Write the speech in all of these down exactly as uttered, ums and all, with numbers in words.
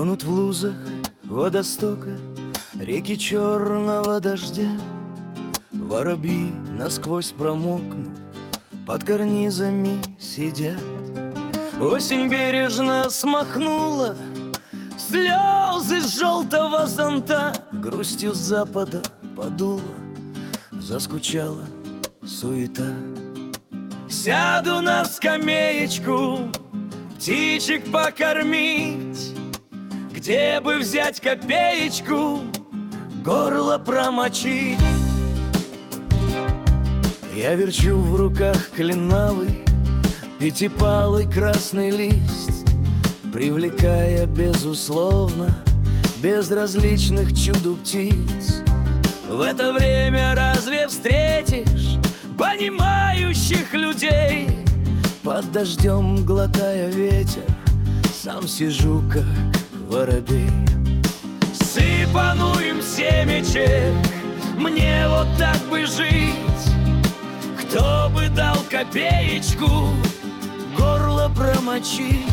Тонут в лузах водостока реки черного дождя. Воробьи насквозь промокнут, под карнизами сидят. Осень бережно смахнула слезы с желтого зонта, грустью с запада подула, заскучала суета. Сяду на скамеечку птичек покормить, где бы взять копеечку, горло промочить. Я верчу в руках кленовый пятипалый красный лист, привлекая безусловно безразличных чуду птиц. В это время разве встретишь понимающих людей? Под дождем, глотая ветер, сам сижу, как воробей. Сыпану им семечек, мне вот так бы жить. Кто бы дал копеечку, горло промочить.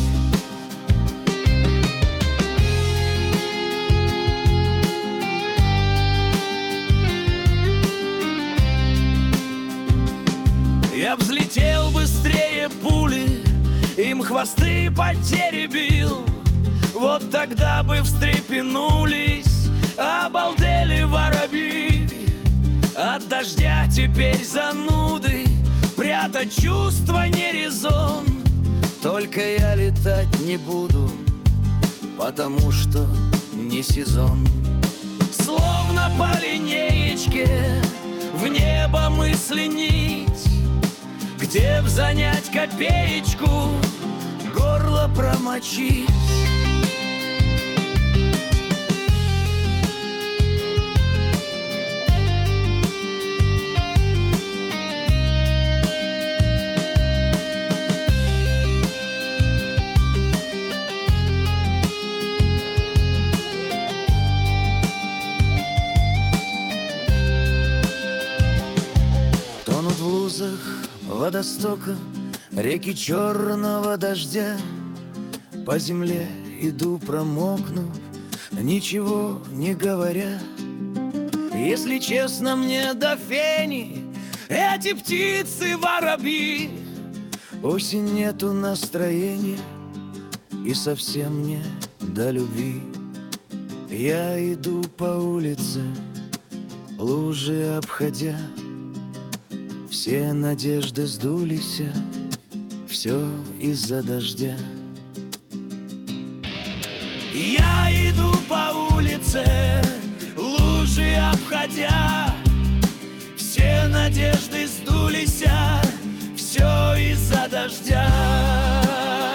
Я взлетел быстрее пули, им хвосты потеребил. Вот тогда бы встрепенулись, обалдели воробьи. От дождя теперь зануды, прятать чувства не резон. Только я летать не буду, потому что не сезон. Словно по линеечке в небо мысли нить, где б занять копеечку, горло промочить. Тонут в лузах водостока реки черного дождя. По земле иду, промокнув, ничего не говоря. Если честно, мне до фени эти птицы воробьи. Осень нету настроения и совсем не до любви. Я иду по улице, лужи обходя. Все надежды сдулись, все из-за дождя. Я иду по улице, лужи обходя. Все надежды сдулись, все из-за дождя.